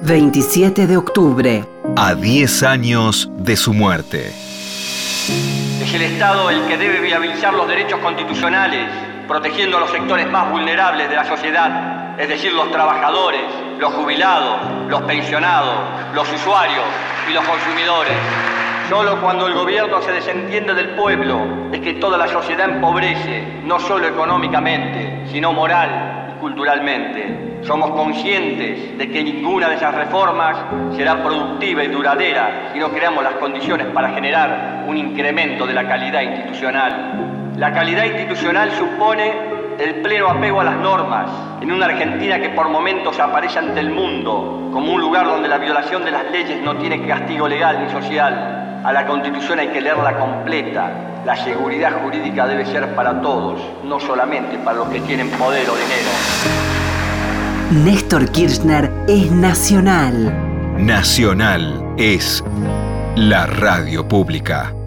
27 de octubre. A 10 años de su muerte. Es el Estado el que debe viabilizar los derechos constitucionales, protegiendo a los sectores más vulnerables de la sociedad, es decir, los trabajadores, los jubilados, los pensionados, los usuarios y los consumidores. Solo cuando el gobierno se desentiende del pueblo es que toda la sociedad empobrece, no solo económicamente, sino moral y culturalmente. Somos conscientes de que ninguna de esas reformas será productiva y duradera si no creamos las condiciones para generar un incremento de la calidad institucional. La calidad institucional supone el pleno apego a las normas, en una Argentina que por momentos aparece ante el mundo como un lugar donde la violación de las leyes no tiene castigo legal ni social. A la Constitución hay que leerla completa. La seguridad jurídica debe ser para todos, no solamente para los que tienen poder o dinero. Néstor Kirchner es nacional. Nacional es la radio pública.